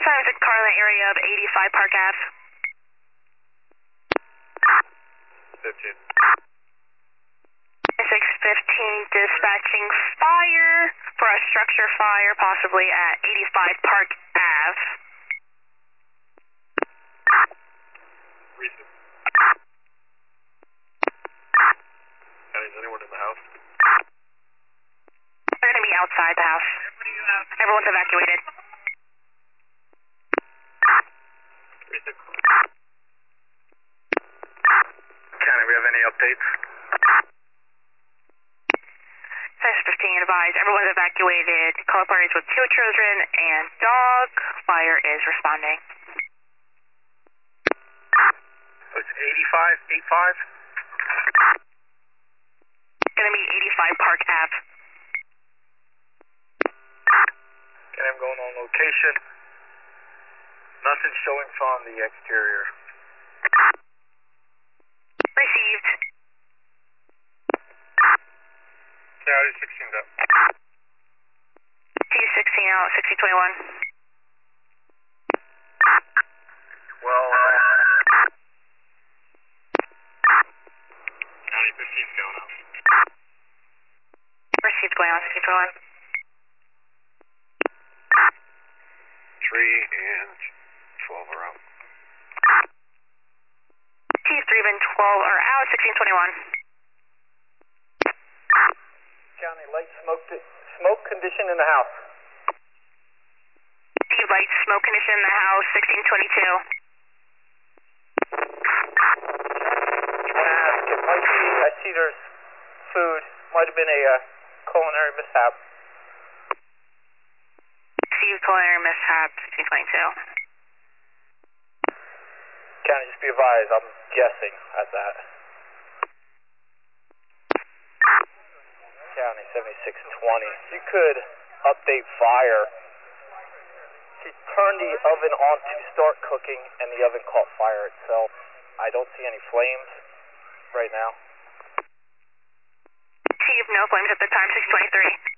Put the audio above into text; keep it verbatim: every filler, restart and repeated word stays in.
Sometimes a car in the area of eighty-five Park Ave. fifteen. six fifteen dispatching fire for a structure fire possibly at eighty-five Park Ave. Recent. And is anyone in the house? They're going to be outside the house. Everyone's evacuated. Recent. County, we have any updates? six fifteen advised. Everyone's evacuated. Color parties with two children and dog. Fire is responding. So it's eighty-five, eighty-five? Going to be eighty-five Park Ave. Okay, I'm going on location. Nothing showing from the exterior. Received. County sixteen up. T sixteen out, sixteen twenty-one. Well, uh... County fifteen's going up. Received going on, sixteen twenty-one. Three and twelve are out. T three and twelve are out, sixteen twenty-one. County light smoke, smoke condition in the house. T light smoke condition in the house, sixteen twenty-two. Ask, it might be, I see there's food, might have been a uh, culinary mishap. See culinary mishap, sixteen twenty-two. County, just be advised, I'm guessing at that. County seventy-six twenty. You could update fire. She turned the oven on to start cooking and the oven caught fire itself. I don't see any flames right now. Chief, no flames at the time, six twenty-three.